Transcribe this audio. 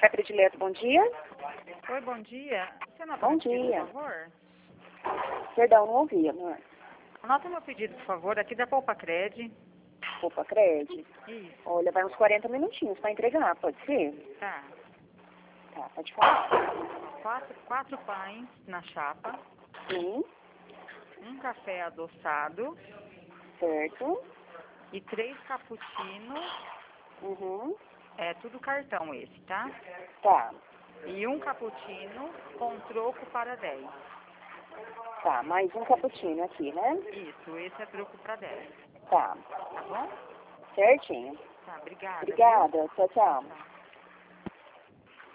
Café Predileto, bom dia. Oi, bom dia. Você anota Bom meu pedido, dia. por favor? Perdão, não ouvi, amor. Anota meu pedido, por favor, aqui da Poupa Cred. Opa, Cred. Isso, Olha, vai uns 40 minutinhos para entregar, pode ser? tá. Tá, pode falar. Quatro pães na chapa, Sim, um café adoçado certo. e 3 cappuccinos. Uhum, É tudo cartão esse, tá? tá. E um cappuccino com troco para 10. Tá, mais um cappuccino aqui, né? Isso, esse é troco para 10. Tá, Tá bom? certinho. Tá, obrigada. Viu? Obrigada, tchau, tchau. Tchau.